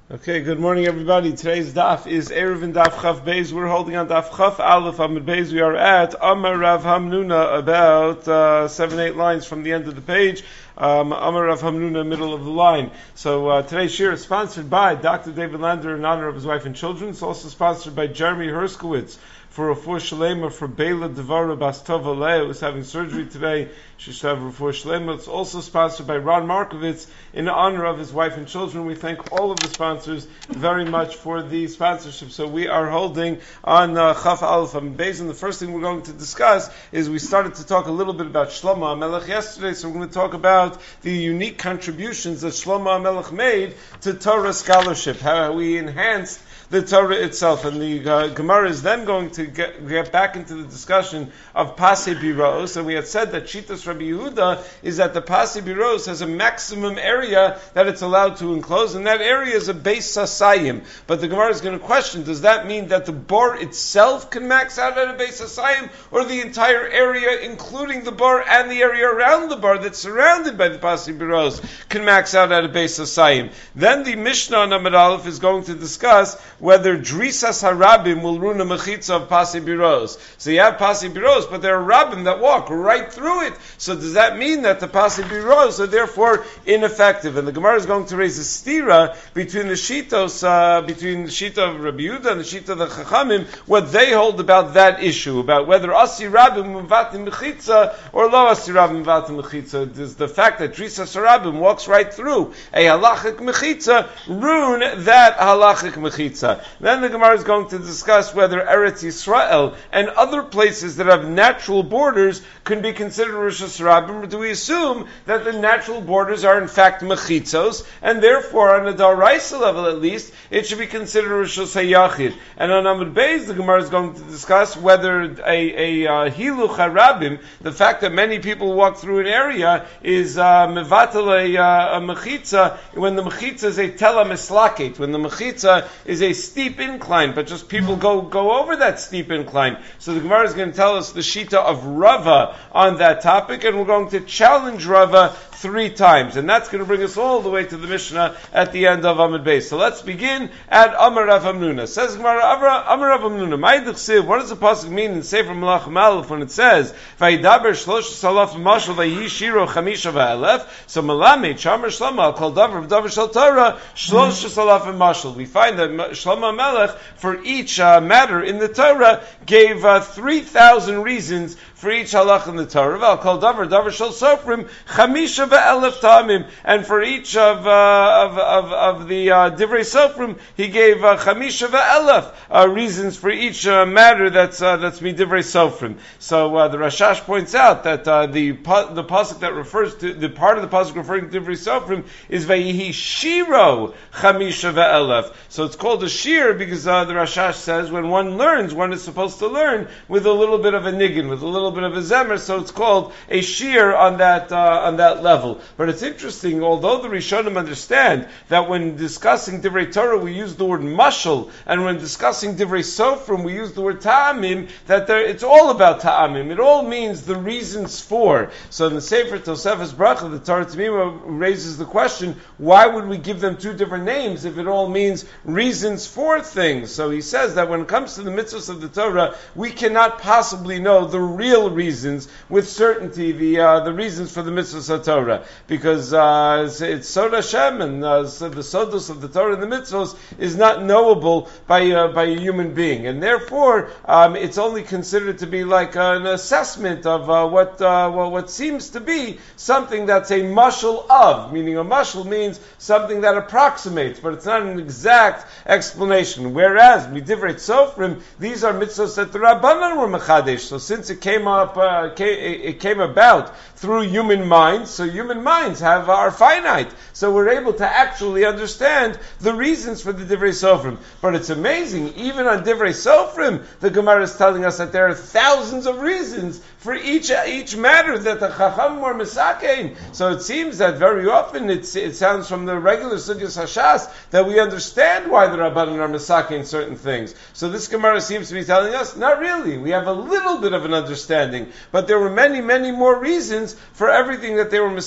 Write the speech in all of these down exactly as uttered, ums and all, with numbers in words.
Okay, good morning everybody. Today's daf is Erev and Daf Chaf Beis. We're holding on Daf Chaf Aleph Amud Beis. We are at Amar Rav Hamnuna, about uh, seven, eight lines from the end of the page. Um, Amar Rav Hamnuna, middle of the line. So uh, today's shir is sponsored by Doctor David Lander in honor of his wife and children. It's also sponsored by Jeremy Herskowitz for Refuah Shalema for Bela Devara Bas Tova Leah, who's having surgery today. She should have Refuah Shalema. It's also sponsored by Ron Markovitz in honor of his wife and children. We thank all of the sponsors very much for the sponsorship. So we are holding on uh, Chaf Aleph Amud Beis, and the first thing we're going to discuss is we started to talk a little bit about Shlomo HaMelech yesterday, so we're going to talk about the unique contributions that Shlomo HaMelech made to Torah scholarship, how he enhanced the Torah itself. And the uh, Gemara is then going to get, get back into the discussion of Pasei Biros, and we had said that Shitas Rabbi Yehuda is that the Pasei Biros has a maximum area that it's allowed to enclose, and that area is a Beis Hasayim. But the Gemara is going to question, does that mean that the bar itself can max out at a Beis Hasayim, or the entire area, including the bar and the area around the bar that's surrounded by the Pasei Biros, can max out at a Beis Hasayim? Then the Mishnah on Amud Aleph is going to discuss whether Drisas HaRabim will ruin a mechitza of Pasei Biros. So you have Pasei Biros, but there are Rabbim that walk right through it. So does that mean that the Pasei Biros are therefore ineffective? And the Gemara is going to raise a stira between the Shitos, uh, between the Shita of Rabbi Yehuda and the Shita of the Chachamim, what they hold about that issue, about whether Asi Rabbim Mvatim Mechitza or Lo Asi Rabbim Mvatim Mechitza. Does the fact that Drisas HaRabim walks right through a halachic mechitza ruin that halachic mechitza? Then the Gemara is going to discuss whether Eretz Yisrael and other places that have natural borders can be considered Rosh Hashanah. Or do we assume that the natural borders are in fact mechitzos, and therefore on a Daraisa level at least, it should be considered Rosh Hashanah? And on Amud Beis, the Gemara is going to discuss whether a, a uh, Hiluch HaRabim, the fact that many people walk through an area, is uh, mevatel a, uh, a mechitza, when the mechitza is a tela mislaket, when the mechitza is a steep incline, but just people go go over that steep incline. So the Gemara is going to tell us the shita of Rava on that topic, and we're going to challenge Rava three times, and that's going to bring us all the way to the Mishnah at the end of Amud Beis. So let's begin at Amar Rav Hamnuna. Says Gemara, Amar Rav Hamnuna, Ma'idich Siv, what does the pasuk mean in Sefer Melachim Aleph when it says Vayidaber shlosh salaf mashal vayi shiro chamisha va'alef? So Melamed Shamar Shlomo al kol davar v'davar shel Torah shlosh salaf mashal. We find that Shlomo Melech, for each uh, matter in the Torah, gave uh, three thousand reasons for each halach in the Torah. Al kol davar davar shel sofrim chamisha va'elef tamim, and for each of uh, of, of of the uh, divrei sofrim, he gave uh, chamisha va'elef uh, reasons for each uh, matter that's uh, that's midivrei sofrim. So uh, the Rashash points out that uh, the the pasuk that refers to the part of the pasuk referring to divrei sofrim is vayihi shiro chamisha va'elef. So it's called a shir because uh, the Rashash says when one learns, one is supposed to learn with a little bit of a niggin, with a little bit of a zemer. So it's called a shir on that uh, on that level. But it's interesting, although the Rishonim understand that when discussing divrei Torah we use the word mashal, and when discussing divrei sofrim we use the word ta'amim, that there, it's all about ta'amim. It all means the reasons for. So in the Sefer Tosefes Bracha, the Torah Tamima raises the question: why would we give them two different names if it all means reasons for things? So he says that when it comes to the mitzvahs of the Torah, we cannot possibly know the real reasons with certainty, the uh, the reasons for the mitzvahs of Torah, because uh, it's, it's Sod Hashem, and uh, so the sodos of the Torah and the mitzvahs is not knowable by uh, by a human being, and therefore um, it's only considered to be like an assessment of uh, what uh, well, what seems to be something that's a mashal of, meaning a mashal means something that approximates, but it's not an exact explanation. Whereas midivrei sofrim, these are mitzvahs that the Rabbanan were mechadesh. So since it came up, uh, came, it came about through human minds, so human minds have are finite. So we're able to actually understand the reasons for the divrei sofrim. But it's amazing, even on divrei sofrim, the Gemara is telling us that there are thousands of reasons for each each matter that the Chacham were misakein. So it seems that very often it's, it sounds from the regular Sugyas Hashas that we understand why the Rabbanan are misakein certain things. So this Gemara seems to be telling us, not really. We have a little bit of an understanding, but there were many, many more reasons for everything that they were misakein.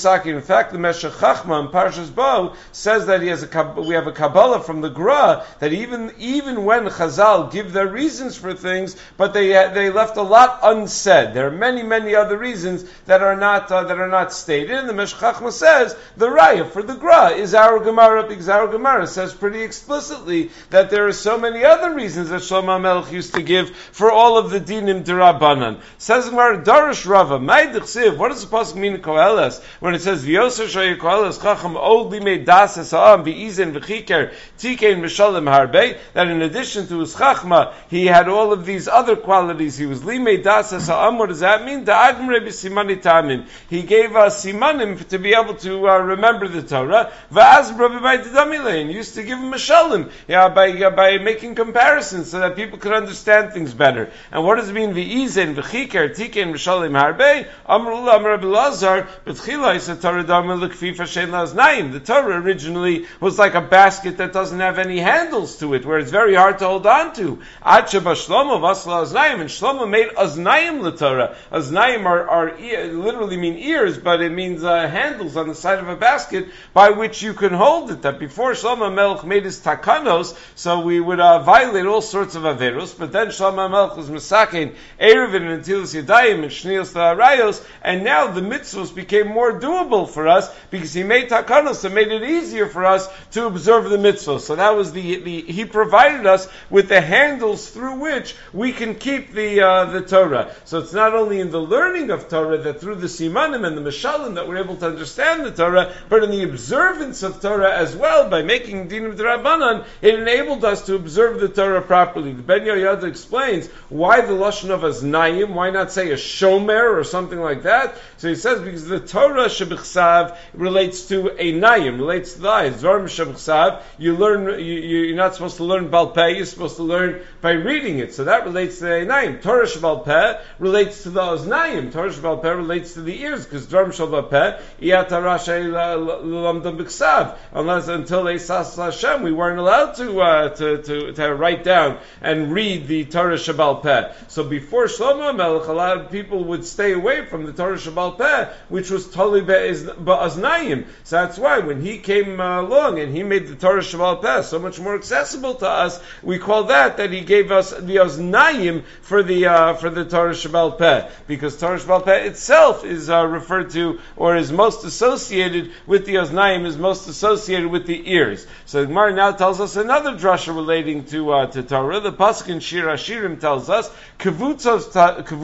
Masakin. In fact, the Meshech Chachma in Parshas Bo says that he has a we have a Kabbalah from the Gra that even even when Chazal give their reasons for things, but they they left a lot unsaid. There are many many other reasons that are not uh, that are not stated. And the Meshech Chachma says the Raya for the Gra is our Gemara, because our Gemara says pretty explicitly that there are so many other reasons that Shlomo HaMelech used to give for all of the dinim d'Rabbanan. Says Gemara, Darish Rava, Ma'id Chsiv. What does the pasuk mean in Koheles when it says V'yoser Shaya Koheles Chacham Od Limei Das Esa'am V'izen V'chiker Tikein Mishalim Harbe? That in addition to his Chachma, he had all of these other qualities. He was Limei Das Esa'am. What does that mean? Da'agim Rebi Simani Tamim. He gave us simanim to be able to uh, remember the Torah. V'az Rabbi B'Damilein used to give him a shalim, yeah, by uh, by making comparisons so that people could understand things better. And what does it mean? V'izen v'chiker tikein v'shalim harbe. Amrullah Amar Rabbi Lazar b'tchila is a Torah damel l'kfi fashen laznaim. The Torah originally was like a basket that doesn't have any handles to it, where it's very hard to hold on to. Ad sheba Shlomo v'asla aznaim, and Shlomo made aznaim l'Torah. Aznaim are, are ear, literally mean ears, but it means uh, handles on the side of a basket by which you can hold it. That before Shlomo HaMelech made his takanos, so we would uh, violate all sorts of averos, but then Shlomo HaMelech was masakein erevin and netilas yadayim and shnios l'arayos, and now the mitzvos became more doable for us because he made takanos and made it easier for us to observe the mitzvos. So that was the, the he provided us with the handles through which we can keep the uh, the Torah. So it's not only in the learning of Torah that through the simanim and the mishalim that we're able to understand the Torah, but in the observance of Torah as well, by making dinim d'Rabbanan, it enabled us to observe the Torah properly. The Ben Yoyada explains why the lashon of aznayim, why not say a shomer or something like that? So he says because the Torah shebichsav relates to a nayim, relates to the eyes. Dvarim shebichsav, you learn, you, you're not supposed to learn bal peh, you're supposed to learn by reading it. So that relates to the nayim. Torah shebal peh relates to the aznayim. Torah shebal peh relates to the ears, because dvarim shebal peh iyata rashay l'lamdam b'ksav. Unless until they sas Hashem, we weren't allowed to, uh, to to to write down and read the Torah Shabbal Peh. So before Shlomo HaMelech, a lot of people would stay away from the Torah Shabbal Peh, which was totally ba'aznayim. So that's why when he came uh, along and he made the Torah Shabbal Peh so much more accessible to us, we call that that he gave us the aznayim for the uh, for the Torah Shabbal Peh, because Torah Shabbal Peh itself is uh, referred to or is most associated with the aznayim, is most associated with the ears. So the Gemara now tells us another drasha relating to uh, to Torah. The pasuk in Shir Hashirim tells us kavutzos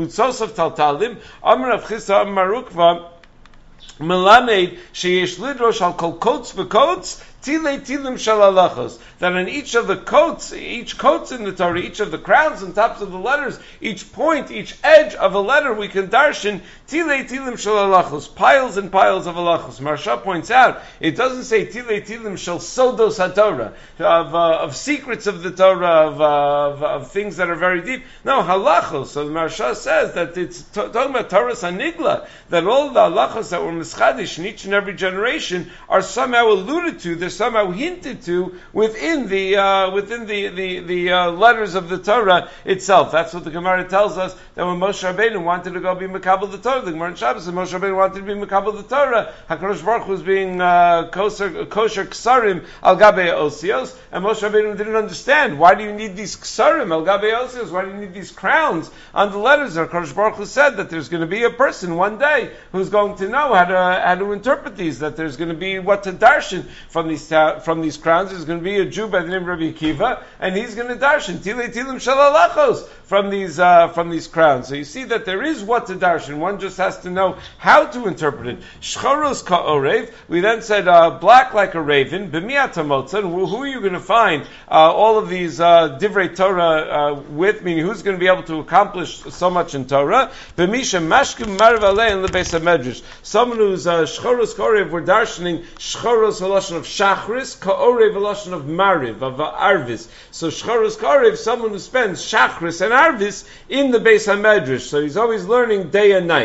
of taltalim amar Rav Chisda amar Rukva melamed sheyesh lidrosh al kol kotes v'kotes Tilei tilim shalalachos. That on each of the coats, each coats in the Torah, each of the crowns and tops of the letters, each point, each edge of a letter, we can darshan tilei tilim shalalachos, piles and piles of halachos. Maharsha points out, it doesn't say tilei tilim shal sodos haTorah, of uh, of secrets of the Torah, of, uh, of of things that are very deep. No, halachos. So the Maharsha says that it's t- talking about Torah Sanigla, that all the halachos that were mischadish in each and every generation are somehow alluded to. They're somehow hinted to within the uh, within the the, the uh, letters of the Torah itself. That's what the Gemara tells us, that when Moshe Rabbeinu wanted to go be Mekabel the Torah, the Gemara in Shabbos said Moshe Rabbeinu wanted to be Mekabel the Torah, HaKadosh Baruch Hu was being uh, kosher, kosher ksarim al gabe osios, and Moshe Rabbeinu didn't understand, why do you need these ksarim al gabe osios, why do you need these crowns on the letters? And HaKadosh Baruch Hu said that there's going to be a person one day who's going to know how to how to interpret these, that there's going to be what to darshan from these from these crowns. There's going to be a Jew by the name of Rabbi Akiva, and he's going to darshan tilei tilim shalalachos from these uh, from these crowns. So you see that there is what to darshan. One just has to know how to interpret it. Shchoros ka'orev. We then said uh, black like a raven. B'miat hamotzah. Who are you going to find uh, all of these uh, divrei Torah uh, with? Meaning, who's going to be able to accomplish so much in Torah? B'misha mashkim marv alei in lebeis hamedrash. Someone who's uh, shchoros ka'orev. We're darshaning shchoros halashon of shachris, ka'orev halashon of mariv, of uh, arvis. So shchoros ka'orev, someone who spends shachris and arvis in the Beis HaMedrash. So he's always learning day and night.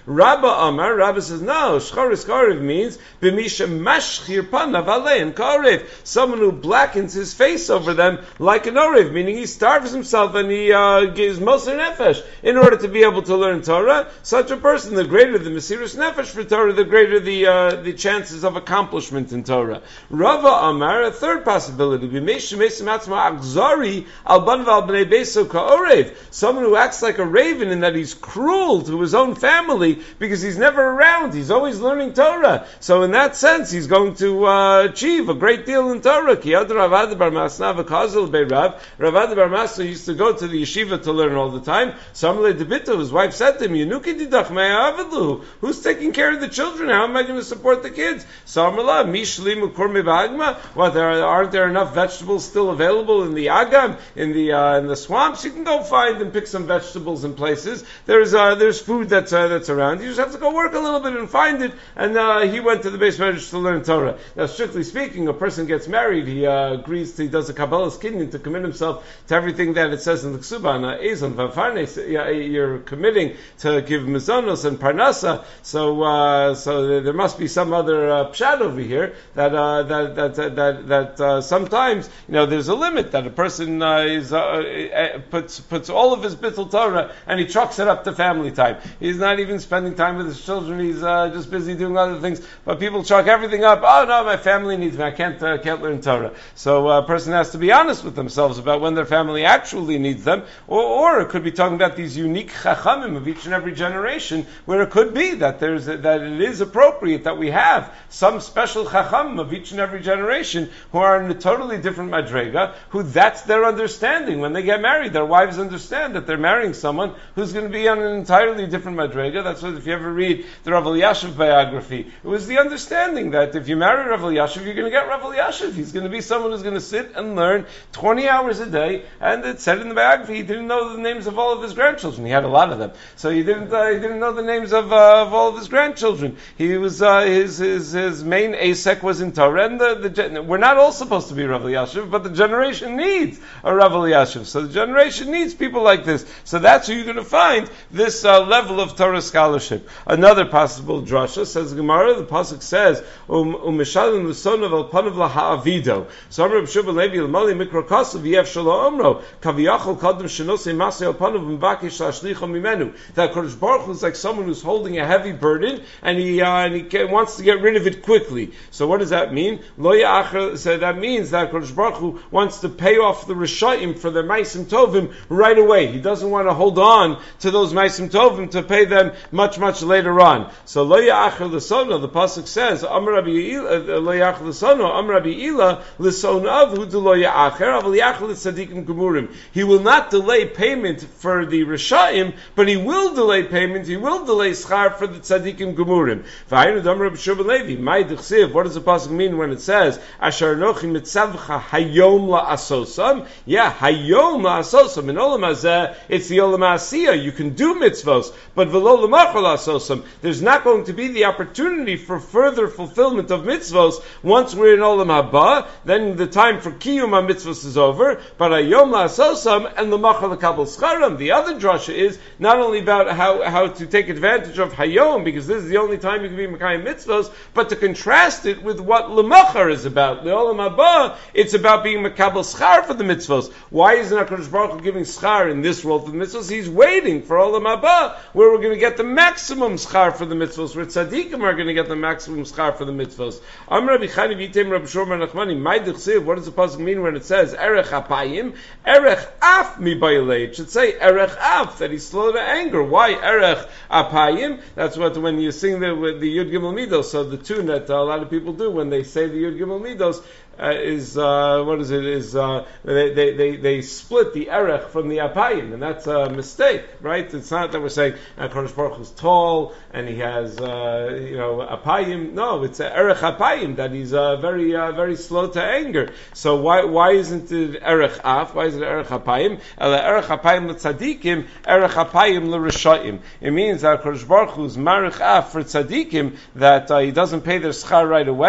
Rabba Amar, Rabba says, no, Shcharis Karev means, B'misha mashchir panav aleim karev, someone who blackens his face over them like an orev, meaning he starves himself and he uh, gives moser nefesh in order to be able to learn Torah. Such a person, the greater the mesirus nefesh for Torah, the greater the uh, the chances of accomplishment in Torah. Rava Amar, a third possibility, B'misha mesim atzma akzari al banav al bnei beso ka'orev, someone who acts like a raven in that he's cruel to his own family because he's never around, he's always learning Torah. So in that sense, he's going to uh, achieve a great deal in Torah. Ki ad Rav bar Masna v'kazel bei Rav. Rav bar Masna used to go to the yeshiva to learn all the time. Samle debito, his wife said to him, Yenuki didach me'avadu. Who's taking care of the children? How am I going to support the kids? Samala mishlim ukorme ba'agma. What, there are, aren't there enough vegetables still available in the agam, in the uh, in the swamps? You can go find and pick some vegetables in places. There's uh, there's food that's uh, that's around. You just have to go work a little bit and find it. And uh, he went to the base medrash to learn Torah. Now, strictly speaking, a person gets married, he uh, agrees to, he does a Kabbalah's kinyan to commit himself to everything that it says in the Ksuba, on Ezon Vafarnes, you're committing to give mizonos and parnasa, so uh, so there must be some other uh, pshat over here, that uh, that that that, that, that uh, sometimes, you know, there's a limit that a person uh, is uh, puts puts all of his bittul Torah and he trucks it up to family time. He's not even spending time with his children, he's uh, just busy doing other things, but people truck everything up. Oh no, my family needs me. I can't uh, can't learn Torah. So uh, a person has to be honest with themselves about when their family actually needs them, or, or it could be talking about these unique chachamim of each and every generation, where it could be that there's a, that it is appropriate that we have some special chachamim of each and every generation who are in a totally different madrega, who that's their understanding when they get married. Their wives understand that they're marrying someone who's going to be on an entirely different madrega. That's what if you ever read the Rav Elyashiv biography, it was the understanding that if you marry Rav Elyashiv, you're going to get Rav Elyashiv. He's going to be someone who's going to sit and learn twenty hours a day. And it said in the biography, he didn't know the names of all of his grandchildren. He had a lot of them, so he didn't. Uh, he didn't know the names of, uh, of all of his grandchildren. He was uh, his his his main asek was in Torah. And the, the we're not all supposed to be Rav Elyashiv, but the generation needs a Rav Elyashiv. So the generation needs people like this. So that's who you're going to find this uh, level of Torah scholarship. Another possible drasha says Gemara. The pasuk says um umishalim l'sonav al panav laha'avido. So Amar B'Shuva Levi l'mali mikro kasav yev shelo omro kaviyachol kadem shenosei masei al panav m'bakish la'ashlicho mimenu. That Kodesh Baruch Hu is like someone who's holding a heavy burden and he uh, and he can, wants to get rid of it quickly. So what does that mean? Lo ya'achar. So that means that Kodesh Baruch Hu wants to pay off the Rishayim for their Maisim Tovim right away. He doesn't want to hold on to those Maisim Tovim to pay them much much later on. So lo ya'achar l'sono. The pasuk says Amar Rabbi Ila lo ya'achar l'sono. Amar Rabbi Ila l'sonav hu de lo ya'achar aval ya'achar l'tzadikim gemurim. He will not delay payment for the Rishayim, but he will delay payment. He will delay schar for the tzadikim gemurim. V'ayinu d'Amar Rabbi Shua ben Levi. Mai d'chsiv. What does the pasuk mean when it says Asher nochi mitzavcha hayom la'asosam? Yeah, hayom la'asosam. In olam hazeh, it's the olam ha'asiyah. You can do mitzvos, but v'lo l'machal la'asosam. There's not going to be the opportunity for further fulfillment of mitzvos once we're in olam haba. Then the time for kiyum mitzvos is over. But hayom la'asosam and l'machal l'kabel scharam. The other drasha is not only about how, how to take advantage of hayom, because this is the only time you can be mekayim mitzvos, but to contrast it with what l'machar is about. The olam haba, it's about being mekabel schar for the mitzvos. Why isn't HaKadosh Baruch Hu giving schar in this world for the mitzvos? He's waiting for olam haba, where we're going to get the maximum schar for the mitzvos, where tzaddikim are going to get the maximum schar for the mitzvos. Am Rabbi Chani v'yitem Rabbi Shlomo Nachmani. Mai d'chsiv. What does the pasuk mean when it says erech apayim? Erech af mi bayilei. It should say erech af, that he's slow to anger. Why erech apayim? That's what when you sing the with the Yud Gimel Midos. So the tune that uh, a lot of people do when they say the Yud Gimel Midos uh, is uh, what is it? Is uh, they, they they they split the erech from the apayim, and that's a mistake, right? It's not that we're saying uh, Kodesh Baruch Hu is tall and he has uh, you know apayim. No, it's a erech apayim, that he's uh, very uh, very slow to anger. So why why isn't it erech af? Why is it erech apayim? Erech apayim l'tzadikim, erech apayim l'rishayim. It means that Kodesh Baruch Hu is marich af for tzadikim, that uh, he doesn't pay their schar right away,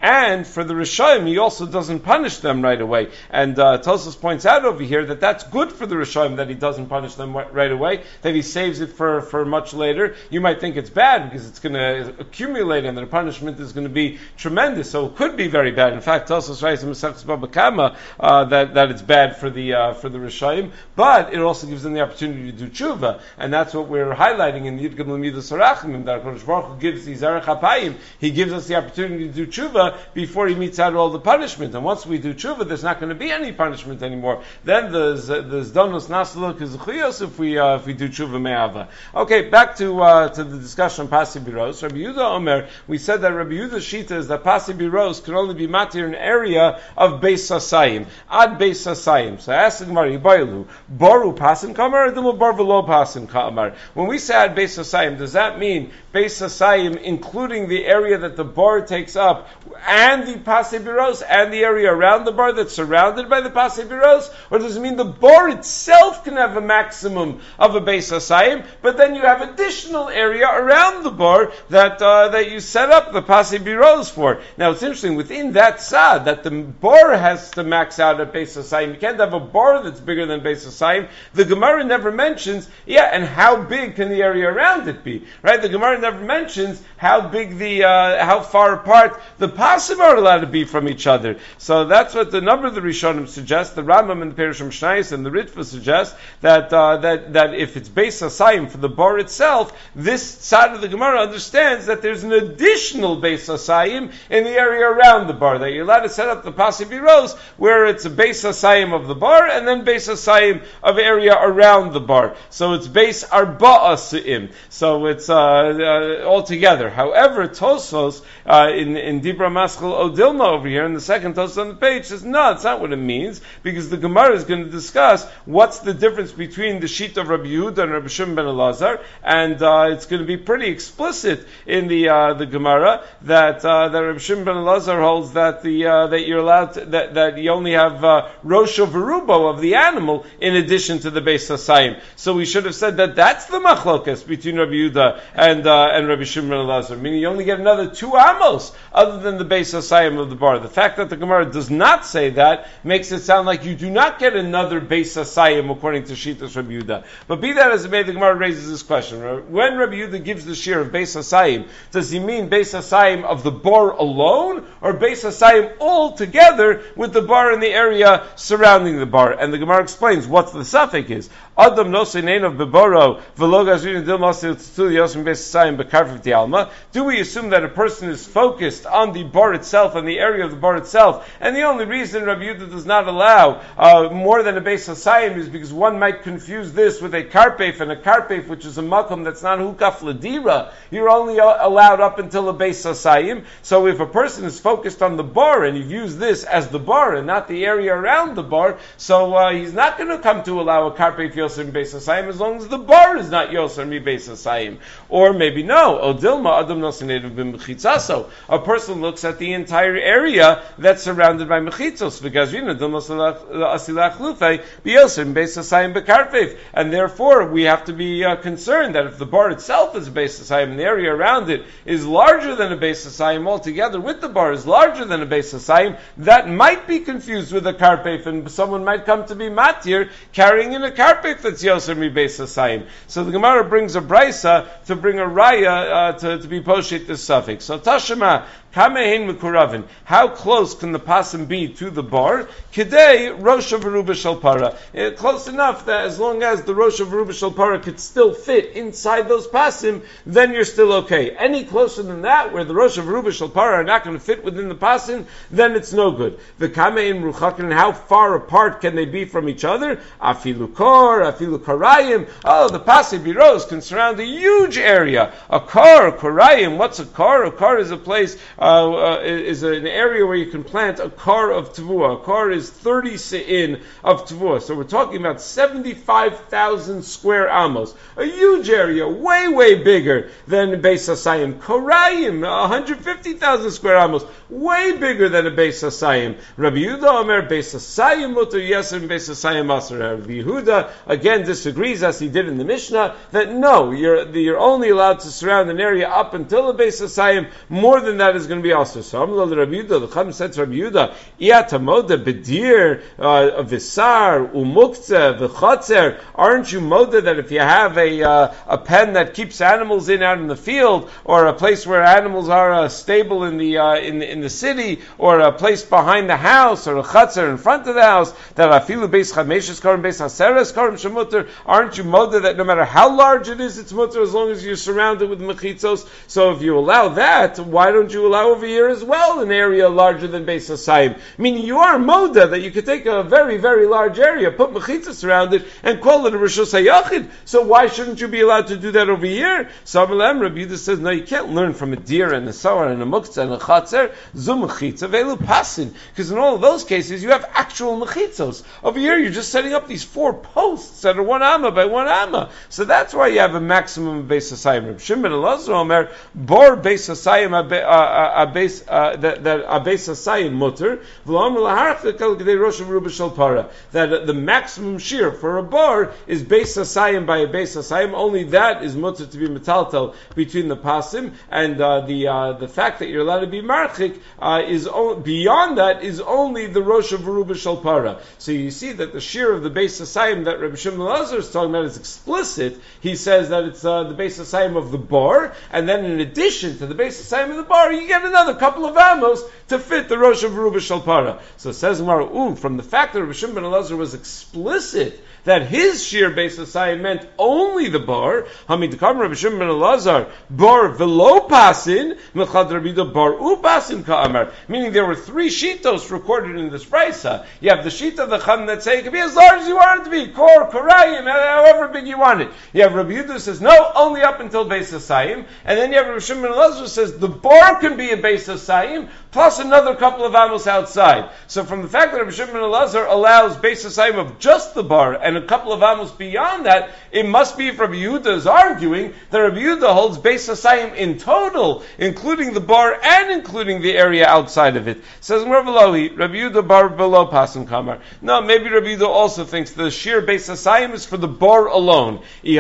And for the Rishayim, he also doesn't punish them right away. And uh, Tosfos points out over here that that's good for the Rishayim that he doesn't punish them right away, that he saves it for, for much later. You might think it's bad because it's going to accumulate and the punishment is going to be tremendous. So it could be very bad. In fact, Tosfos writes in Masechtas Baba Kama uh, that that it's bad for the uh, for the Rishayim, but it also gives them the opportunity to do tshuva, and that's what we're highlighting in Yid Gimel Midas Harachim. That HaKadosh Baruch Hu gives these Zarech HaPayim. He gives us the opportunity to do tshuva before he meets out all the punishment. And once we do tshuva, there's not going to be any punishment anymore. Then there's there's donos nasaluk izchuyos if we uh, if we do tshuva me'ava. Okay, back to uh, to the discussion on Pasi Biros. Rabbi Yehuda Omer, we said that Rabbi Yehuda's shita is that Pasi Biros can only be matir in an area of Beis Hasayim, ad Beis Hasayim. So I asked the Gemara, Yibaylu, Boru Pasin Kamar, or Dimu Bar V'lo Pasin Kamar? When we say ad Beis Hasayim, does that mean Beis Hasayim, including the area that the bar takes up, and the Pasi Biros, and the area around the bar that's surrounded by the Pasi Biros? Or does it mean the bar itself can have a maximum of a Beis Hasayim, but then you have additional area around the bar that uh, that you set up the Pasi Biros for? Now it's interesting, within that sad, that the bar has to max out at Beis Hasayim. You can't have a bar that's bigger than Beis Hasayim. The Gemara never mentions, yeah, and how big can the area around it be? Right? The Gemara never mentions how big the, uh, how far apart the Pasim are allowed to be from each other. So that's what the number of the Rishonim suggest. The Rambam and the Perushim Shnayis and the Ritva suggest that uh, that that if it's Beis Hasayim for the bar itself, this side of the Gemara understands that there's an additional Beis Hasayim in the area around the bar, that you're allowed to set up the Pasi Biros where it's a Beis Hasayim of the bar and then Beis Hasayim of area around the bar. So it's Beis Arba'a Su'im. So it's uh, uh, all together. However, Tosfos uh, in in Dibra Maschel Odilma over here in the second Tosfos on the page says no, that's not what it means, because the Gemara is going to discuss what's the difference between the sheet of Rabbi Yehuda and Rabbi Shimon ben Elazar, and uh, it's going to be pretty explicit in the uh, the Gemara that uh, that Rabbi Shimon ben Elazar holds that the uh, that you're allowed to, that that you only have uh, Rosho Verubo of the animal in addition to the Beis Hasayim. So we should have said that that's the machlokas between Rabbi Yehuda and uh, and Rabbi Shimon ben Elazar, meaning you only get another two amos other than the Beis Hasayim of the bar. The fact that the Gemara does not say that makes it sound like you do not get another Beis Hasayim according to Shitas Rabbi Yehuda. But be that as it may, the Gemara raises this question: when Rabbi Yehuda gives the shir of Beis Hasayim, does he mean Beis Hasayim of the bar alone, or Beis Hasayim all together with the bar in the area surrounding the bar? And the Gemara explains what the suffix is. Adam nosein of beboro v'lo gazrin dilmasil tzul yosim Beis Hasayim bekarviv dialma. Do we assume that a person is focused on the bar itself and the area of the bar itself, and the only reason Rabbi Yehuda does not allow uh, more than a Beis Hasayim is because one might confuse this with a karpef, and a karpef, which is a makom that's not hukaf ladira, you're only uh, allowed up until a Beis Hasayim. So if a person is focused on the bar and you've used this as the bar and not the area around the bar, so uh, he's not going to come to allow a karpef yoser Beis Hasayim as long as the bar is not yoser mi Beis Hasayim. Or maybe no, odilma adam nosenetiv b'mechitzaso. A person looks at the entire area that's surrounded by mechitzos v'gazrina dilma asilach lufei b'yoser mi Beis Hasayim b'karpef. And therefore we have to be uh, concerned that if the bar itself is a Beis Hasayim and the area around it is larger than a Beis Hasayim altogether, with the bar is larger than a Beis Hasayim, that might be confused with a karpef, and someone might come to be matir carrying in a karpef that's yoser mi Beis Hasayim. So the Gemara brings a brisa to bring a raya uh, to, to be poshet this suffix. So Tashema Kamehin Mekuravin. How close can the pasim be to the bar? Kidei Rosh of Aruba Shalpara. Close enough that as long as the Rosh of Aruba Shalpara could still fit inside those pasim, then you're still okay. Any closer than that, where the Rosh of Aruba Shalpara are not going to fit within the pasim, then it's no good. The Kamehin Ruchakin. How far apart can they be from each other? Afilu Kor, Afilu Karayim. Oh, the pasim biros can surround a huge area. A Kor, Karayim. What's a Kor? A Kor is a place. Uh, uh, is an area where you can plant a car of Tavua. A car is thirty se'in of Tavua. So we're talking about seventy-five thousand square amos. A huge area, way, way bigger than Beis Hasayim. Korayim, one hundred fifty thousand square amos. way bigger than a Beis Hasayim. Rabbi Yehuda Omer Beis Hasayim mutter yeser and Beis Hasayim aser. Rabbi Yehuda again disagrees, as he did in the Mishnah, that no, you're you're only allowed to surround an area up until a Beis Hasayim. More than that is going to be aser. So Amar Rabbi Yehuda, the Chacham said to Rabbi Yehuda, Iyatamoda bedir visar umuktzeh v'chotzer. Aren't you moda that if you have a uh, a pen that keeps animals in out in the field, or a place where animals are uh, stable in the uh, in the in the city, or a place behind the house, or a chotzer in front of the house, that afilu beis chameshes karim beis haseres karim shemuter? Aren't you moda that no matter how large it is, it's mutter as long as you're surrounded with mechitzos? So if you allow that, why don't you allow over here as well an area larger than beis hasayim? Meaning you are moda that you could take a very very large area, put mechitzos around it, and call it a rishus hayachid. So why shouldn't you be allowed to do that over here? So Rabbi Yehuda says, no, you can't learn from a deer and a sawar and a muktzah and a chatzer, zum mechitza velu pasin. Because in all of those cases, you have actual mechitzos. Over here, you're just setting up these four posts that are one amma by one amma. So that's why you have a maximum of beis hasayim. Reb Shimon Elazar Omer, bor beis hasayim a beis that a beis hasayim mutter v'lomer laharach dekal gedei rosh v'ruba shel para. That the maximum shear for a bar is beis hasayim by a beis hasayim. Only that is mutter to be metaltel between the pasim, and uh, the uh, the fact that you're allowed to be marchik uh, is o- beyond that is only the rosh of Veruba Shel Para. So you see that the shear of the Beis Hasayim that Rabbi Shimon Elazar is talking about is explicit. He says that it's uh, the Beis Hasayim of the bar, and then in addition to the Beis Hasayim of the bar, you get another couple of amos to fit the rosh of Veruba Shel Para. So it says Gemara, ooh, from the fact that Rabbi Shimon Elazar was explicit that his sheer Beis Hasayim meant only the bar, Hamid Kam Rabbi Shimon ben Elazar, bar velo pasin, Mechad Rabbi Yehuda bar upasin ka'amar. Meaning there were three shitos recorded in this brisa. You have the shita of the Chum that say it can be as large as you want it to be, kor, korayim, however big you want it. You have Rabbi Yehuda who says no, only up until Beis Hasayim, and then you have Rabbi Shimon ben Elazar who says the bar can be a Beis Hasayim plus another couple of amos outside. So from the fact that Rabbi Shimon ben Elazar allows Beis Hasayim of just the bar and a couple of amos beyond that, it must be if Rabbi Yehuda is arguing that Rabbi Yehuda holds Beis Hasayim in total, including the bar and including the area outside of it. Says Rabbi Yehuda bar below pasim kamar. No, maybe Rabbi Yehuda also thinks the sheer Beis Hasayim is for the bar alone.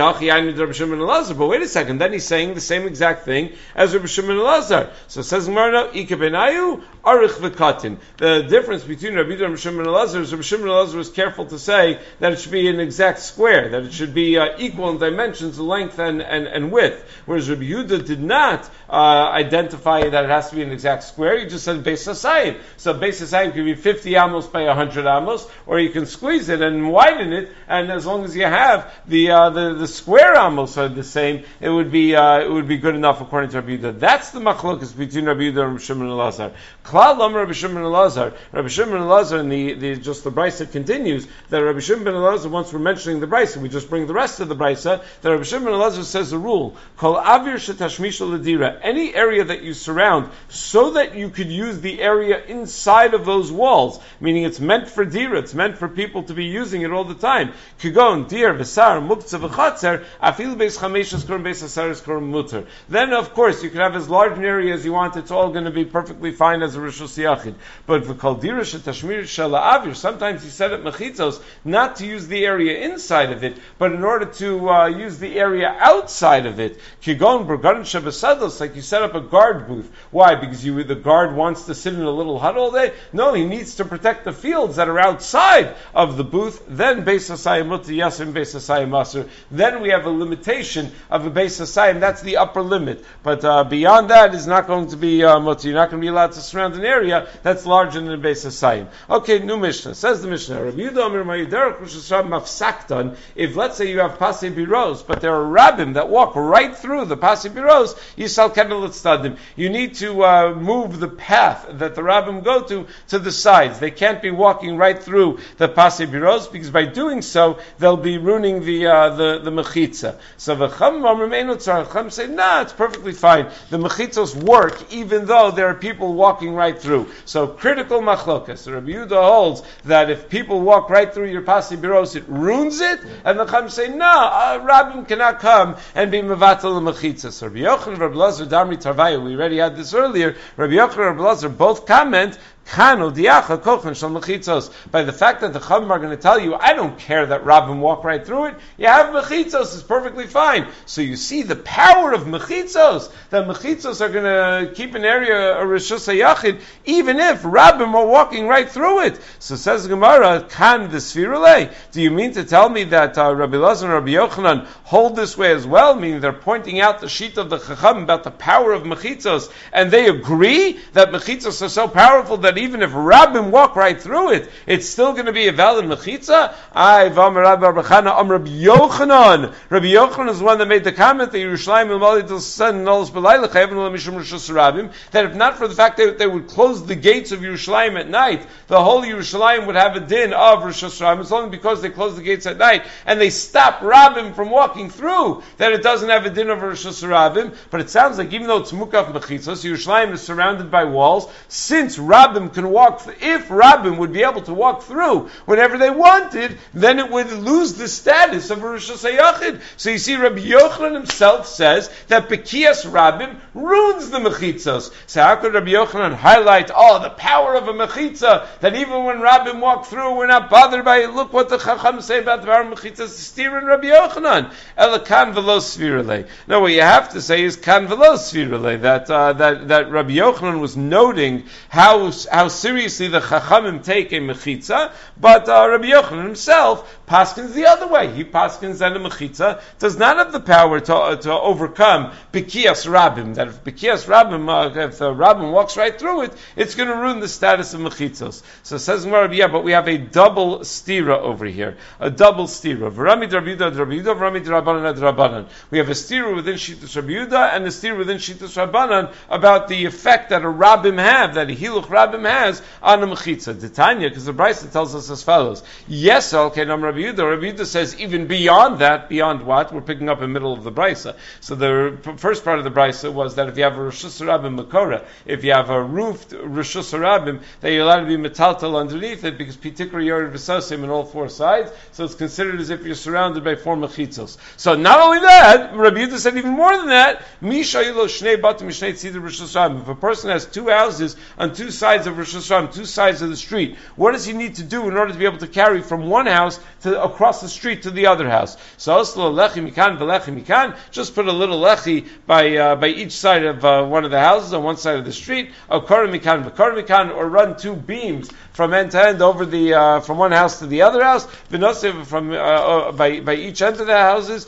But wait a second, then he's saying the same exact thing as Rabbi Shimon Elazar. So says Gemara, Ikebenayu arich v'katin. The difference between Rabbi Yehuda and Rabbi Shimon Elazar is Rabbi Shimon Elazar was careful to say that it should be an exact square, that it should be uh, equal in dimensions, length and, and, and width. Whereas Rabbi Yehuda did not uh, identify that it has to be an exact square. He just said Beis Hasayim. So Beis Hasayim could be fifty amos by one hundred amos, or you can squeeze it and widen it, and as long as you have the uh, the, the square amos are the same, it would be uh, it would be good enough according to Rabbi Yehuda. That's the machlokas between Rabbi Yehuda and Rabbi Shimon Elazar. Klal Lamar Rabbi Shimon Elazar. Rabbi Shimon Elazar, and the, the just the brisa continues that Rabbi Shimon ben Elazar, once we're mentioning the brisa, we just bring the rest of the brisa, that Rabbi Shimon ben Elazar says a rule: Kol avir shetashmisha ledira. Any area that you surround so that you could use the area inside of those walls, meaning it's meant for dira, it's meant for people to be using it all the time. Kigon, dir, v'sar, muktzah, v'chatzer, afil beis chameshes korim beis hasaris korim muter. Then, of course, you can have as large an area as you want. It's all going to be perfectly fine as a rishus yachid. But v'kol dira shetashmir shala avir. Sometimes you set up mechitzos not to use the area inside of it, but in order to uh, use the area outside of it. Kigon, burgarin shabasados, like you set up a guard booth. Why? Because you the guard wants to sit in a little hut all day? No, he needs to protect the fields that are outside of the booth. Then Beis Hasayim mutter yasim, Beis Hasayim asur. Then we have a limitation of a Beis Hasayim. That's the upper limit. But uh, beyond that is not going to be uh, mutter. You're not going to be allowed to surround an area that's larger than a Beis Hasayim. Okay, new Mishnah. Says the Mishnah, Rabbi Yehuda Omer Ma'yiderach Rosh Mafsaktan. If let's say you have Pasei Biros, but there are rabbim that walk right through the Pasei Biros, Yisal Kedel Tzdadim. You need to uh, move the path that the rabbim go to to the sides. They can't be walking right through the Pasei Biros, because by doing so they'll be ruining the uh, the the mechitza. So the Chacham say, nah, it's perfectly fine. The mechitzos work even though there are people walking right through. So critical machlokas. Rabbi Yehuda holds that if people walk right through your Pasei Biros, it ruins it, and the Chacham say, no, uh, rabbim cannot come and be mevatel the mechitza. So Rabbi Yochanan, Rabbi Elazar, Damri Tarvaya, we already had this earlier. Rabbi Rabbi Yochanan and Rabbi Elazar both comment by the fact that the Chachamim are going to tell you, I don't care that Rabbim walk right through it. You have mechitzos, it's perfectly fine. So you see the power of mechitzos, that mechitzos are going to keep an area, a Rishus HaYachid, even if Rabbim are walking right through it. So says the Gemara, Kan v'sfirulei. Do you mean to tell me that uh, Rabbi Elazar and Rabbi Yochanan hold this way as well? Meaning they're pointing out the sheet of the Chachamim about the power of mechitzos, and they agree that mechitzos are so powerful that even if Rabbim walk right through it, it's still going to be a valid mechitza. I Vam Rabbi Rabchana Am Rabbi Yochanan. Rabbi Yochanan is the one that made the comment that Yerushalayim Malid Del Sen Nolos Belayla Chayavim Lamishum Rishus Rabbim. That if not for the fact that they would close the gates of Yerushalayim at night, the whole Yerushalayim would have a din of Rishus Rabbim. It's only because they close the gates at night and they stop Rabbim from walking through that it doesn't have a din of Rishus Rabbim. But it sounds like even though it's mukaf mechitzos, Yerushalayim is surrounded by walls. Since Rabbim can walk, if Rabbim would be able to walk through whenever they wanted, then it would lose the status of a Rishus HaYachid. So you see, Rabbi Yochanan himself says that Bekias Rabbim ruins the mechitzos. So how could Rabbi Yochanan highlight, oh, the power of a mechitza, that even when Rabbim walk through, we're not bothered by it? Look what the Chacham say about the power of mechitzas, steer in Rabbi Yochanan. Ela kan v'lo svirulei. No, what you have to say is kan v'lo svirulei, that, uh, that, that Rabbi Yochanan was noting how, how seriously the Chachamim take a mechitza, but uh, Rabbi Yochanan himself paskins the other way. He paskins that a mechitza does not have the power to, uh, to overcome Bekias Rabbim. That if Bekias Rabbim, uh, if the Rabbim walks right through it, it's going to ruin the status of mechitzos. So it says Gemara, yeah, but we have a double stira over here, a double stira. V'rami d'Rabbi Yehuda d'Rabbi Yehuda, v'rami d'Rabbanan d'Rabbanan. We have a stira within Shittas Rabbi Yehuda and a stira within Shittas Rabbanan about the effect that a Rabbim have, that a Hiluch Rabbim has on a mechitza. Tanya, because the Brisa tells us as follows. Yes, okay, Nam Rabbi Yehuda. Rabbi Yehuda says even beyond that, beyond what? We're picking up in the middle of the Brisa. So the first part of the Brisa was that if you have a Rishus Rabbim Makora, if you have a roofed Rishus Rabbim, that you're allowed to be metaltal underneath it because Pitikra Yored V'Sosim in all four sides, so it's considered as if you're surrounded by four mechitzos. So not only that, Rabbi Yehuda said even more than that, Misha Yilo Shnei Batim Shnei Tzidar Rishus Rabbim. If a person has two houses on two sides of Rishus Rabbim, two sides of the street, what does he need to do in order to be able to carry from one house to across the street to the other house? So just put a little lechi by uh, by each side of uh, one of the houses on one side of the street, or run two beams from end to end over the uh, from one house to the other house, from uh, uh, by by each end of the houses.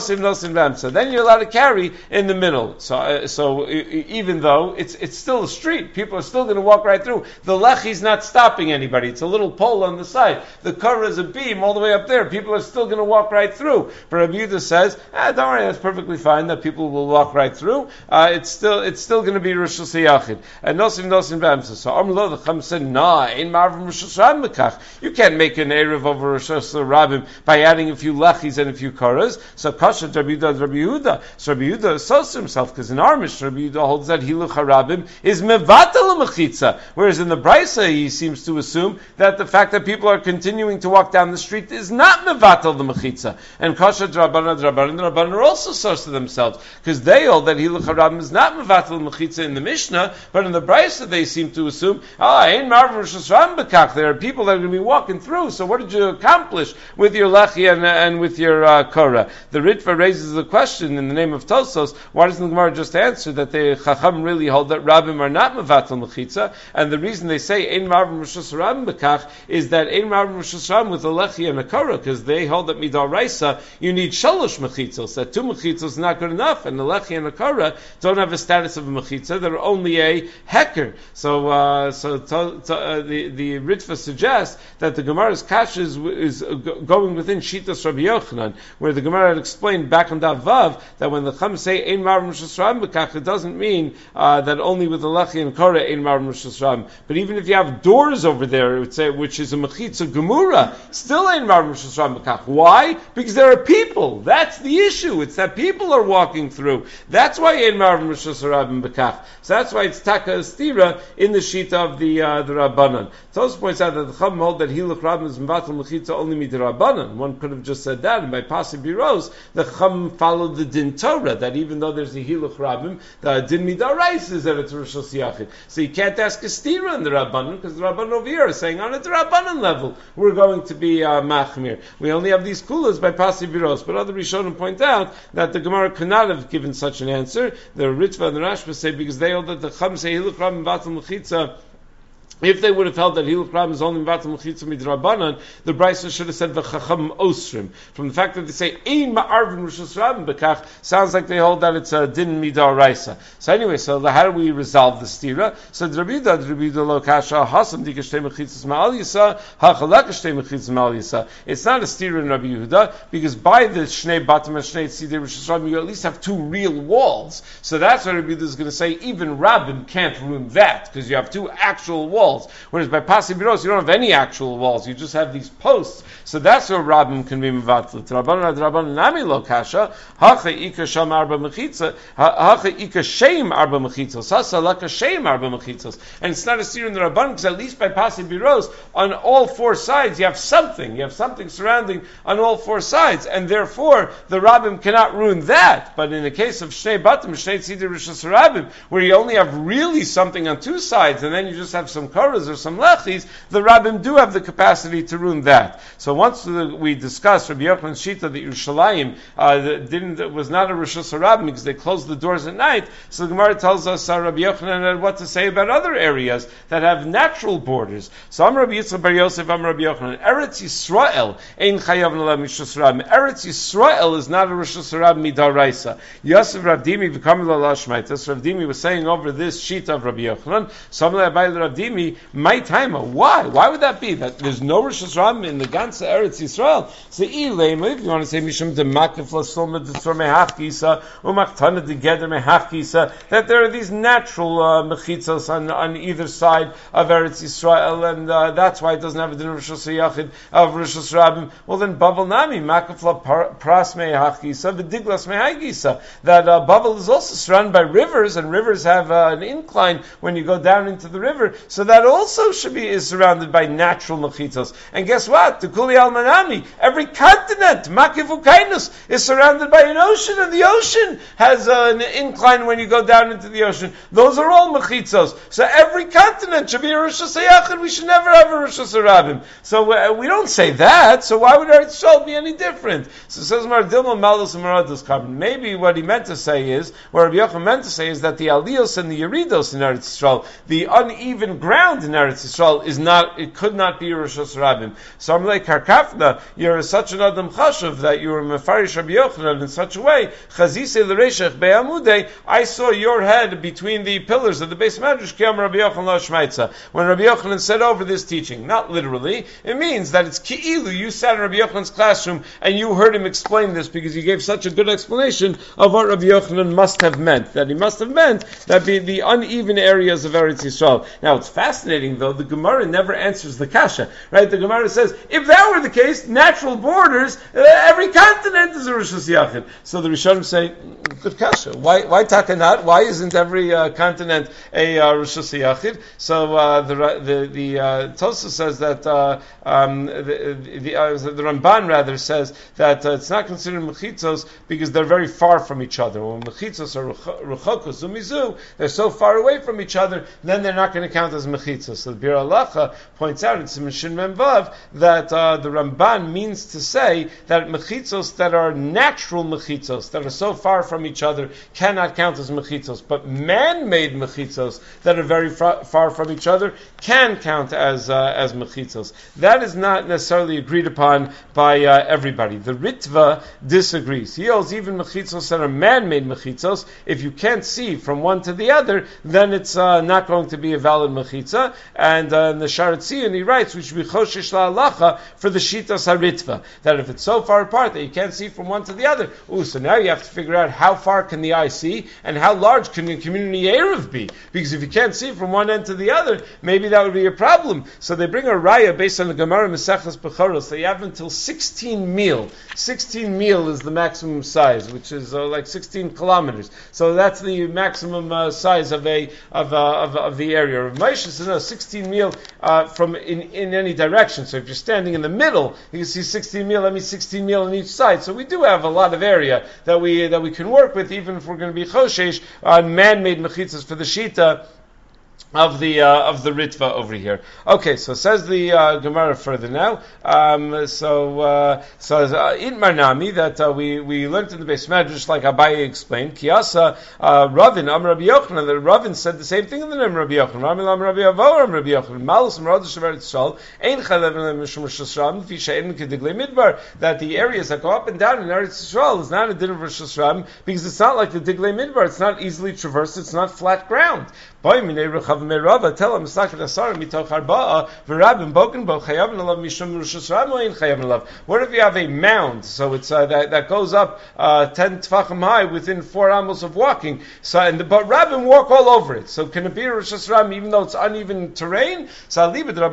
So then you're allowed to carry in the middle. So uh, so even though it's it's still a street, people are still going to walk right through. The lechi is not stopping anybody. It's a little pole on the side. The kara is a beam all the way up there. People are still going to walk right through. But Rabbi Yehuda says, ah, don't worry, that's perfectly fine that people will walk right through. Uh, it's still it's still going to be Rishus HaYachid. And nosim nosim b'amsa. So Amr the Chacham said, nah, in Marvim Rishus Rabbim Mekach. You can't make an Erev over Rishus Rabbim by adding a few lechis and a few karas. So Kasha Rabbi Yehuda Rabbi Yehuda. So Rabbi Yehuda associates himself because in our Mishnah Rabbi Yehuda holds that Hiluch HaRabbim is mevatel mechitza, whereas in the Brisa he seems to assume that the fact that people are continuing to walk down the street is not mevatel the mechitza. And Kasha Drabanan Drabanan Drabanan are also source to themselves because they hold that Hiluch HaRabbim is not mevatel mechitza in the Mishnah, but in the Brisa they seem to assume, ah, in Marvim Rishus Rabbim Bekach, there are people that are going to be walking through. So what did you accomplish with your lechi and, and with your uh, kara? The Ritva raises the question in the name of Tosos. Why doesn't the Gemara just answer that the Chacham really hold that Rabbim are not mevatel mechitza? And the reason they say ein Marvim Rishus Rabbim Bekach is that ein Marvim Rishus Rabbim with a lechi and a kara, because they hold that midaraisa you need shalosh mechitzos. That two mechitzos is not good enough, and the lechi and the kara don't have a status of a mechitza. They're only a heker. So, uh, so to, to, uh, the the Ritva suggests that the Gemara's kash is, is going within Shitas Rabbi Yochanan, where the Gemara had explained back on Dav Vav that when the Chacham say ein Marvim Rishus Rabbim Bekach, it doesn't mean uh, that only with the lechi and kara ein Marvim Rishus Rabbim. But even if you have doors over there, it would say, which is a mechitza gemura, still ein Marvim Rishus Rabbim Bekach. Why? Because there are people. That's the issue. It's that people are walking through. That's why ein Marvim Rishus Rabbim Bekach. So that's why it's taka astira in the shita of the uh, the Rabbanan. Tosfos points out that the Chacham hold that Hilach Rabim is Mevatel Mechitza only midrabanan. One could have just said that, and by Pasi Biros, the Chacham followed the Din Torah, that even though there's a Hilach Rabim, the Din Midarais is that it's Rosh Yachid. So you can't ask a stira in the Rabbanan, because the Rabbanan over here is saying on a Rabbanan level, we're going to be uh, Machmir. We only have these kulas by Pasi Biros, but other Rishonim point out that the Gemara could not have given such an answer. The Ritva and the Rashba say, because they hold that the Chacham say Hilach Rabim Mevatel Mechitza. If they would have held that Hilach Rabim is only Mevatel Mechitza midrabanan, the Brisa should have said v'chacham osrim. From the fact that they say ein ma'arvin rishus Rabim bekach, sounds like they hold that it's a din midaraisa. So anyway, so the, how do we resolve the stira? So Drabida, Drabida lo kasha hasam dikashtei mechitzas ma'al yisa hachalak kashtei mechitzas ma'al yisa. It's not a stira in Rabbi Yehuda, because by the shnei batim and shnei tzidei rishus Rabim you at least have two real walls. So that's what Rabbi Yehuda is going to say. Even Rabim can't ruin that because you have two actual walls. Whereas by Pasi Biros, you don't have any actual walls, you just have these posts. So that's where Rabbim can be mevatlet. Rabbanan Rabbanan Nami lo kasha, hacha ika sham arba mechitza, hacha ika shem arba mechitzos, hasa laka shem arba mechitzos. And it's not a seer in the Rabbanan, because at least by Pasi Biros, on all four sides, you have something. You have something surrounding on all four sides. And therefore, the Rabbim cannot ruin that. But in the case of Shnei Batim, Shnei Tzidei Rishos Rabbim, where you only have really something on two sides, and then you just have some or some lechis, the Rabbim do have the capacity to ruin that. So once the, we discussed Rabbi Yochanan's shita that Yerushalayim uh, didn't was not a Rishus Rabbim because they closed the doors at night. So the Gemara tells us uh, Rabbi Yochanan had what to say about other areas that have natural borders. So I'm Rabbi Yitzchak Bar Yosef, I'm Rabbi Yochanan. Eretz Yisrael ein chayav nalav Rishus Rabbim. Eretz Yisrael is not a Rishus Rabbim midaraisa. Yosef Rav Dimi v'kamil alashmaitas. Rav Dimi was saying over this shita of Rabbi Yochanan. Samle abayil Rav Dimi. My timer. Why? Why would that be? That there's no Rishus Rabbim in the ganze Eretz Yisrael. So, if you want to say Mishum de Makif Lasolma de Tzor Mehachkisa Umachtana de Geder Mehachkisa, that there are these natural uh, mechitzos on on either side of Eretz Yisrael, and uh, that's why it doesn't have a din of Rishus Yachid of Rishus Rabbim. Well, then Bavel Nami Makif La Pras Mehachkisa V'Diglas Mehachkisa. That uh, Bavel is also surrounded by rivers, and rivers have uh, an incline when you go down into the river. So that also should be is surrounded by natural mechitzos. And guess what? The Kuli Almanami, every continent, Makifu Kainus, is surrounded by an ocean, and the ocean has uh, an incline when you go down into the ocean. Those are all mechitzos. So every continent should be a Rosh Hashanah. We should never have a Rosh Hashanah. So uh, we don't say that. So why would Eretz Yisrael be any different? So it says Mar Dilma Malus and Marados Carbon. Maybe what he meant to say is, what Rabbi Yochanan meant to say is that the Aliyos and the Yeridos in Eretz Yisrael, the uneven ground in Eretz Yisrael is not, it could not be Rosh Hashanah. So I'm like Karkafna, you're such an Adam Chashav that you were Mefarish Rabbi Yochanan in such a way, Chazise l'Reishech be'amudei, I saw your head between the pillars of the base Medrash, Kiyam Rabbi Yochanan lo Shmaitza. When Rabbi Yochanan said over this teaching, not literally, it means that it's Ki'ilu, you sat in Rabbi Yochanan's classroom and you heard him explain this because he gave such a good explanation of what Rabbi Yochanan must have meant, that he must have meant that be the uneven areas of Eretz Yisrael. Now it's fascinating though, the Gemara never answers the kasha, right? The Gemara says, if that were the case, natural borders, uh, every continent is a Rishus Yachid. So the Rishonim say, good kasha. Why, why takanat? Why isn't every uh, continent a uh, Rishus Yachid? So uh, the the the uh, Tosafos says that uh, um, the the, uh, the Ramban rather says that uh, it's not considered mechitzos because they're very far from each other. When mechitzos are ruchokos umizu, they're so far away from each other, then they're not going to count as mechitzos. So the Bir Halacha points out in Siman Mem Vav that uh, the Ramban means to say that mechitzos that are natural mechitzos, that are so far from each other, cannot count as mechitzos. But man-made mechitzos that are very far, far from each other can count as uh, as mechitzos. That is not necessarily agreed upon by uh, everybody. The Ritva disagrees. He holds even mechitzos that are man-made mechitzos, if you can't see from one to the other, then it's uh, not going to be a valid mechitza. And uh, in the Sharat Tzion, he writes, we should be choshesh la'alacha for the shitas haritva, that if it's so far apart that you can't see from one to the other, ooh, so now you have to figure out how far can the eye see, and how large can the community erev be, because if you can't see from one end to the other, maybe that would be a problem. So they bring a raya based on the Gemara Maseches Bechoros, they have until sixteen mil. sixteen mil is the maximum size, which is uh, like sixteen kilometers. So that's the maximum uh, size of a of, uh, of of the area. Rav Moshe says says no, sixteen mil uh, from in, in any direction. So if you're standing in the middle, you can see sixteen mil. That means sixteen mil on each side. So we do have a lot of area that we that we can work with, even if we're going to be choshesh on man-made mechitzas for the shita of the uh, of the Ritva over here. Okay, so says the uh, Gemara further now. Um, so uh, so uh, in Marnami that uh, we we learned in the Beis Medrash, like Abaye explained. Kiyasa uh, Ravin Am Rabbi Yochanan. The Ravin said the same thing in the name of Rabbi Yochanan. Rami Lam Rabbi Avo Am Rabbi Yochanan. Malus Marad Shavar Tzal Ein Chalev Mishum Shasram Fi Shein Kediglei Midbar. That the areas that go up and down in Eretz Yisrael is not a din of Rosh Hashanah because it's not like the Diglei Midbar. It's not easily traversed. It's not flat ground. Tell him What if you have a mound? So it's uh, that that goes up uh, ten tefachim high within four amos of walking. So and the, but rabbim walk all over it. So can it be a Rosh Hashanah even though it's uneven terrain? So according to the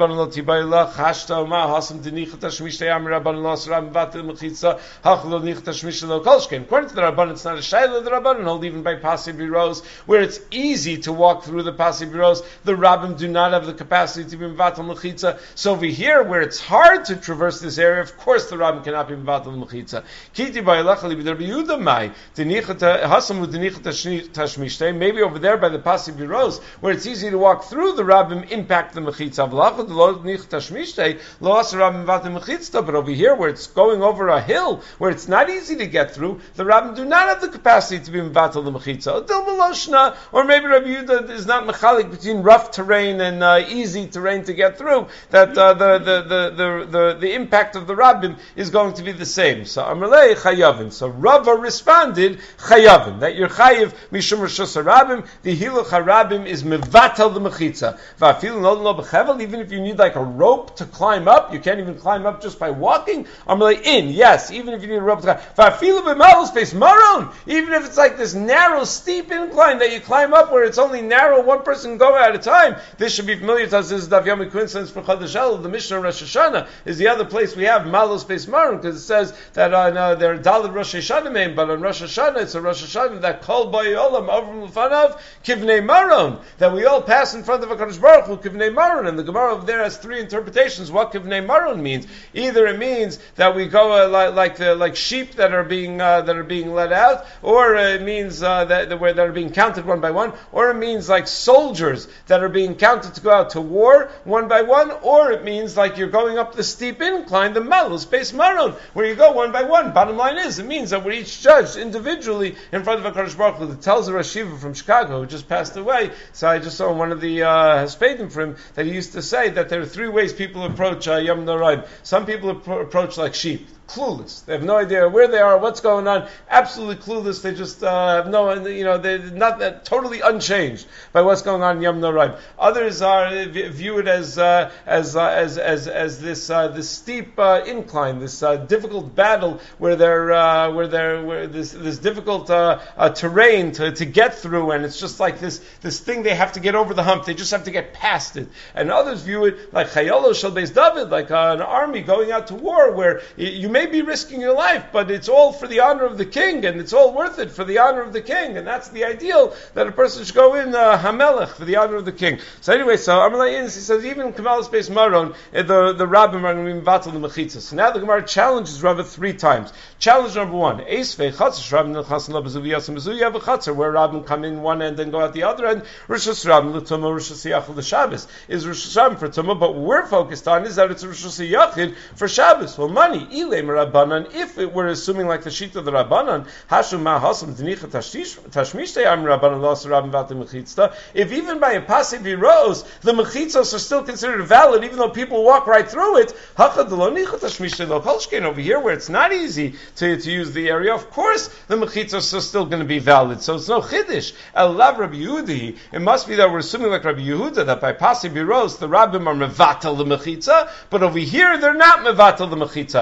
Rabban, it's not a shayla. The Rabban hold even by Pasi Biros where it's easy to walk through the Pasi Biros. The rabbim do not have the capacity to be mevatel mechitza. So over here, where it's hard to traverse this area, of course the rabbim cannot be mevatel mechitza. Kiti ba'ilachali b'derbi Yudamai denichata hasam udenichata tashmishtei. Maybe over there by the Pasi Biros, where it's easy to walk through, the rabbim impact the mechitza. V'lachad lo denichata tashmishtei lo asa rabbim mevatel mechitza. But over here, where it's going over a hill, where it's not easy to get through, the rabbim do not have the capacity to be mevatel the mechitza. Adil meloshna, or maybe Rabbi Yehuda is not mechalik between rough terrain and uh, easy terrain to get through, that uh, the, the, the, the, the, the impact of the rabbim is going to be the same. So Amalei chayavin. So Rava responded chayavin, that you're chayiv mishum reshus harabim, the hiluch harabim is mevatel the mechitza. Va'afil no lo b'chevel, even if you need like a rope to climb up, you can't even climb up just by walking. Amalei in, yes, even if you need a rope to climb. Va'afil b'malus space maron, even if it's like this narrow, steep incline that you climb up where it's only narrow, one person can go at a time. This should be familiar to us. This is Daf Yomi coincidence for Chodesh Elul. The Mishnah of Rosh Hashanah is the other place we have Malos Beis Maron, because it says that on uh, there are Daled Rosh Hashanah name, but on Rosh Hashanah it's a Rosh Hashanah that Kol B'Yei Olam over Lefanav Kivnei Maron, that we all pass in front of HaKadosh Baruch Hu Kivnei Maron, and the Gemara over there has three interpretations what Kivnei Maron means. Either it means that we go uh, like like, uh, like sheep that are being uh, that are being let out, or uh, it means uh, that that, where, that are being counted one by one, or it means like soldiers that are being counted to go out to war one by one, or it means like you're going up the steep incline, the Malus Beis Maron, where you go one by one. Bottom line is, it means that we're each judged individually in front of HaKadosh Baruch Hu. That tells the Rosh Yeshiva from Chicago, who just passed away. So I just saw one of the uh, Haspedim for him that he used to say that there are three ways people approach uh, Yom Noraim. Some people appro- approach like sheep. Clueless. They have no idea where they are, what's going on. Absolutely clueless. They just uh, have no, you know, they're not that totally unchanged by what's going on in Yom Noraim. Others are view it as uh, as, uh, as as as this uh, this steep uh, incline, this uh, difficult battle where they're uh, where they're where this this difficult uh, uh, terrain to, to get through, and it's just like this this thing they have to get over the hump. They just have to get past it. And others view it like Chayolo Shel Beis David, like uh, an army going out to war, where you may be risking your life, but it's all for the honor of the king, and it's all worth it for the honor of the king, and that's the ideal that a person should go in uh, Hamelech for the honor of the king. So anyway, so Amalei he says even in Kamalas Beis Maron, the the rabbim are going to be mevatel the mechitza. So now the Gemara challenges Rava three times. Challenge number one: Eisvei chatzar rabbim nechasan labezuvi yasam bezuvi have a chatzar where rabbim come in one end and go out the other end. Rishus rabbim l'tumah rishus yachid l'Shabbos is rishus rabbim for tumah, but what we're focused on is that it's a rishus yachid for Shabbos. Well, money ilay Rabbanan, if it were assuming like the sheet of the Rabbanan, Hashum Mahasam Denicha Tashmishtei Am Rabbanan Los Rabbim Vatim Mechitzta, if even by a Pasi Biros, the Mechitzos are still considered valid, even though people walk right through it, Hachad Lo Nicha Tashmishtei Lo Kolshkein, over here where it's not easy to, to use the area, of course the Mechitzos are still going to be valid. So it's no Chiddush. El Lav Rabbi Yehudi, it must be that we're assuming like Rabbi Yehuda, that by Pasi Biros, the Rabbim are Mevatel the Mechitza, but over here they're not Mevatel the Mechitza. Again,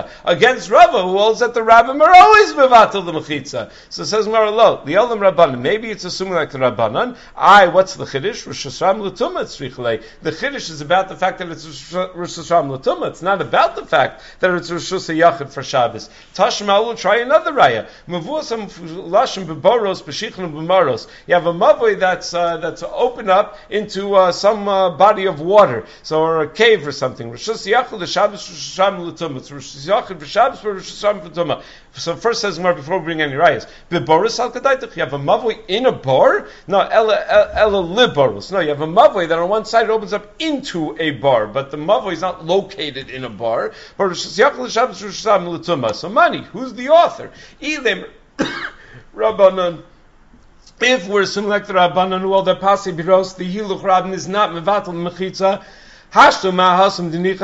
against Rava, who holds that the Rabbim are always mevatel the mechitza. So it says Maralo, the Olam Rabbanan. Maybe it's assuming like the Rabbanan. I, what's the chiddush? Rosh Hashanah l'tumah tzrichalei. The chiddush is about the fact that it's Rosh Hashanah l'tumah. It's not about the fact that it's Rosh Hashanah for Shabbos. Tashma will try another raya. Mavuasam lashim bebaros b'shichlin b'maros. You have a mavoi that's uh, that's open up into uh, some uh, body of water, so or a cave or something. Rosh Hashanah l'Shabbos Rosh Hashanah l'tumah. It's Rosh Hashanah for Shabbos for Rosh Hashanah for Tumah. So first says more before we bring any rayas. Bebaros al kadaitach. You have a mavoi in a bar. No, ella ella libaros. No, you have a mavoi that on one side it opens up into a bar, but the mavoi is not located in a bar. But Rosh Hashanah l'Shabbos Rosh Hashanah l'tumah. So money. Who's the author? Ilim Rabbanan. If we're assuming like the Rabbanan, well, the Pasi Biros, the Hiluch Rabban is not mevatel mechitza. If over there by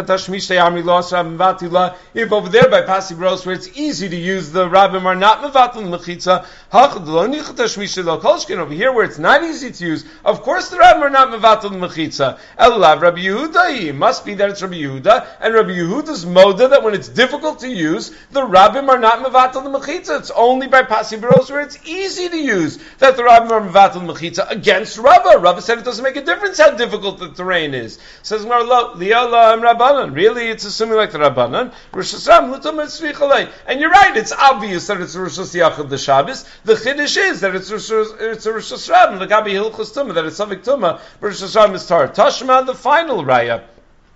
Pasi Bros, where it's easy to use, the Rabbim are not mevatel mechitza. Over here where it's not easy to use, of course the Rabbim are not mevatel mechitza. Elav Rabbi Yehuda, it must be that it's Rabbi Yehuda, and Rabbi Yehuda's moda that when it's difficult to use, the Rabbim are not mevatel mechitza. It's only by Pasi Bros where it's easy to use that the Rabbim are mevatel mechitza against Rava. Rava said it doesn't make a difference how difficult the terrain is. Says really, it's assuming like the Rabbanan. And you're right, it's obvious that it's Rosh Hashanah the Shabbos. The Chiddush is that it's it's a Rosh Hashanah, the Gabi Hilchos Tumah, that it's Savik Tumah, Rosh Hashanah is Tar. Tashma, the final Raya.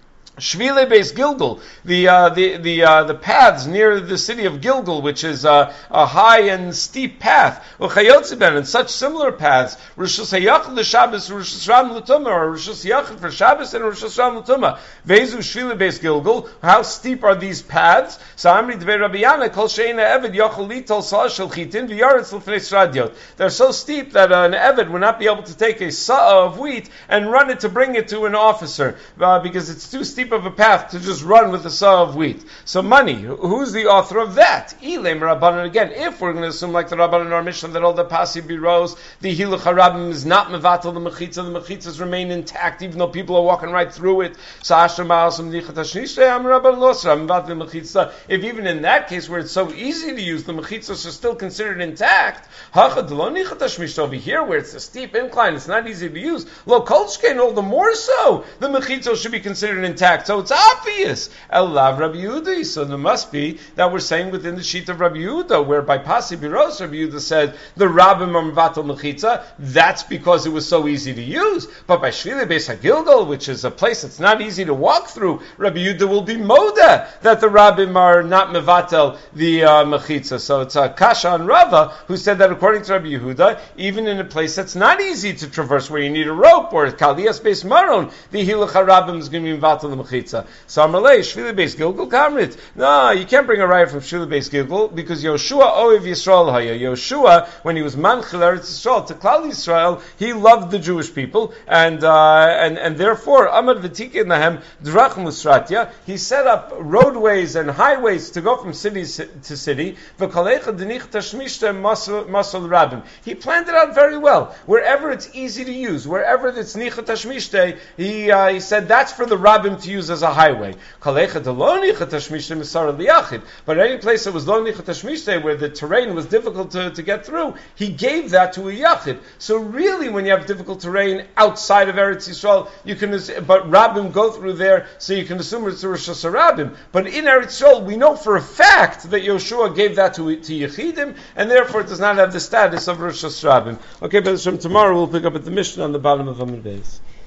Shvile Beis Gilgal, the uh, the the uh, the paths near the city of Gilgal, which is uh, a high and steep path, Uchayotziben, and such similar paths, Rosh Hashanah l'Shabbos, Rosh Hashanah l'Tumah, or Rosh Hashanah for Shabbos and Rosh Hashanah l'Tumah. Vezu Shvile Beis Gilgal. How steep are these paths? So Amri Dvei Rabbi Yana Kol Sheina Eved Yochel Litol Sa'ah Shel Chitin V'Yaretz L'Fnei Sradiot. They're so steep that uh, an Eved would not be able to take a sa'ah of wheat and run it to bring it to an officer uh, because it's too steep of a path to just run with a saw of wheat. So money, who's the author of that? Ilem Rabbanan again. If we're going to assume like the Rabbanan in our Mishnah that all the Pasi Biros, the Hiluch HaRabbim is not mevatel the mechitza, the mechitzas remain intact even though people are walking right through it. So Ashram Ma'asam Nichat Hashnishre Am Rabban Losra mevatel mechitza. If even in that case where it's so easy to use, the mechitzas are still considered intact. Hachad Lo Nichat Hashmishre over here where it's a steep incline, it's not easy to use. Lo Kolshkein, all the more so, the mechitzas should be considered intact. So it's obvious. Elav Rabbi Yehuda. So there must be that we're saying within the sheet of Rabbi Yehuda, where by Pasi Biros, Rabbi Yehuda said the Rabbim are mevatel mechitza. That's because it was so easy to use. But by Shvile Beis HaGilgal, which is a place that's not easy to walk through, Rabbi Yehuda will be moda that the Rabbim are not mevatel the uh, mechitza. So it's a kasha on Rava who said that according to Rabbi Yehuda, even in a place that's not easy to traverse, where you need a rope or Kaldias Beis Maron, the Hiluch HaRabbim is going to be mevatel the mechitza. So Amalei, Shvile Beis Gilgal Kamrit. No, you can't bring a riot from Shvile Beis Gilgal because Yoshua Oiv Yisrael Haya. Yoshua, when he was Manchil Eretz Yisrael, to Klal Yisrael, he loved the Jewish people, and uh, and and therefore Amad V'Tikei Nahem Drach Musratya. He set up roadways and highways to go from city to city. V'Kalecha Denich Tashmishte Masol Rabbim. He planned it out very well. Wherever it's easy to use, wherever it's Nichat Tashmishte, he uh, he said that's for the Rabbim to use as a highway. But any place that was lo nichat hashmishte, where the terrain was difficult to, to get through, he gave that to a yachid. So really, when you have difficult terrain outside of Eretz Yisrael, you can, but Rabbim go through there, so you can assume it's a Rosh Hashanah. But in Eretz Yisrael, we know for a fact that Yoshua gave that to, to Yechidim, and therefore it does not have the status of Rosh Hashanah. Okay, but tomorrow we'll pick up at the Mishnah on the bottom of Amud Beis.